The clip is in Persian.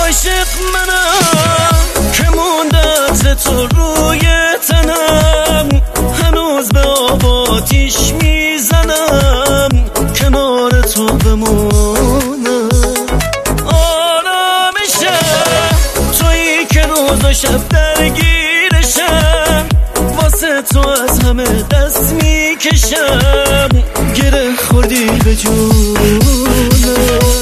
عاشق منم که مونده تو روی تنم، هنوز به آب آتیش میزنم کنار تو بمونم. آرامشه تویی که روز و شب درگیرشم، واسه تو از همه دست میکشم، گره خوردی به جونم.